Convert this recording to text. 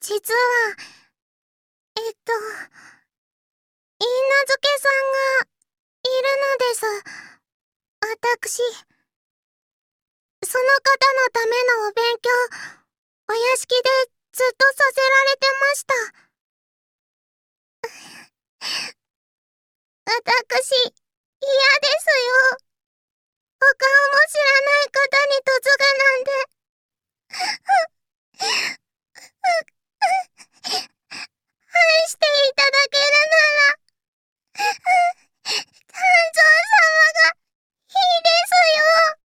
実は、許さんがいるのです。私、その方のためのお勉強、お屋敷でずっとさせられてました。私、嫌ですよ。お顔も知らない方に嫁ぐなんて。